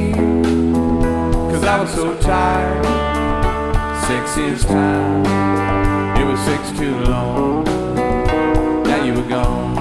'cause I was so tired. 6 years time, it was 6 too long. Now you were gone.